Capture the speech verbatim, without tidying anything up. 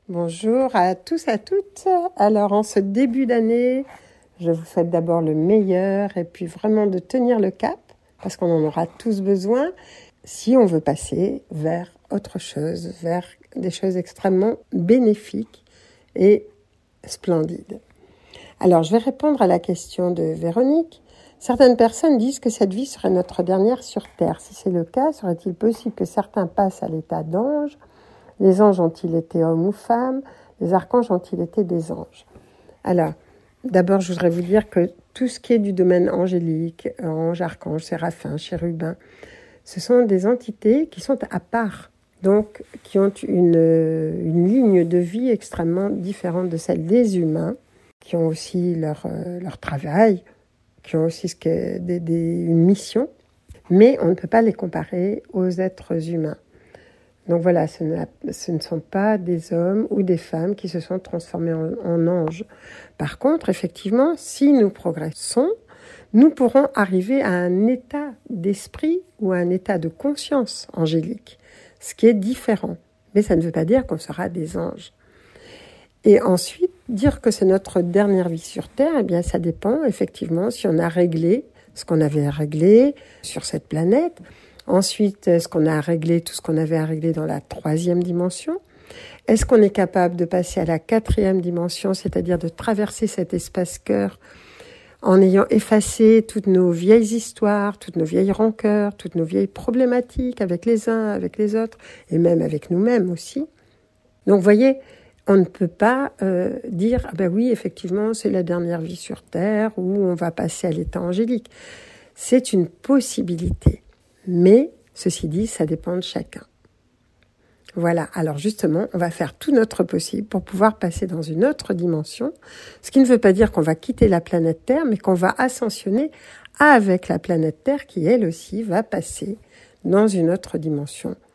Bonjour à tous, à toutes. Alors, en ce début d'année, je vous souhaite d'abord le meilleur et puis vraiment de tenir le cap, parce qu'on en aura tous besoin, si on veut passer vers autre chose, vers des choses extrêmement bénéfiques et splendides. Alors, je vais répondre à la question de Véronique. Certaines personnes disent que cette vie serait notre dernière sur Terre. Si c'est le cas, serait-il possible que certains passent à l'état d'ange ? Les anges ont-ils été hommes ou femmes ? Les archanges ont-ils été des anges ? Alors, d'abord, je voudrais vous dire que tout ce qui est du domaine angélique, anges, archanges, séraphins, chérubins, ce sont des entités qui sont à part, donc qui ont une, une ligne de vie extrêmement différente de celle des humains, qui ont aussi leur, leur travail, qui ont aussi ce qu'est des, des, une mission, mais on ne peut pas les comparer aux êtres humains. Donc voilà, ce, ce ne sont pas des hommes ou des femmes qui se sont transformés en, en anges. Par contre, effectivement, si nous progressons, nous pourrons arriver à un état d'esprit ou à un état de conscience angélique, ce qui est différent. Mais ça ne veut pas dire qu'on sera des anges. Et ensuite, dire que c'est notre dernière vie sur Terre, eh bien, ça dépend effectivement si on a réglé ce qu'on avait à régler sur cette planète. Ensuite, est-ce qu'on a réglé tout ce qu'on avait à régler dans la troisième dimension ? Est-ce qu'on est capable de passer à la quatrième dimension, c'est-à-dire de traverser cet espace-cœur en ayant effacé toutes nos vieilles histoires, toutes nos vieilles rancœurs, toutes nos vieilles problématiques avec les uns, avec les autres, et même avec nous-mêmes aussi. Donc, vous voyez, on ne peut pas euh, dire « Ah ben oui, effectivement, c'est la dernière vie sur Terre » ou « on va passer à l'état angélique ». C'est une possibilité. Mais, ceci dit, ça dépend de chacun. Voilà, alors justement, on va faire tout notre possible pour pouvoir passer dans une autre dimension, ce qui ne veut pas dire qu'on va quitter la planète Terre, mais qu'on va ascensionner avec la planète Terre qui, elle aussi, va passer dans une autre dimension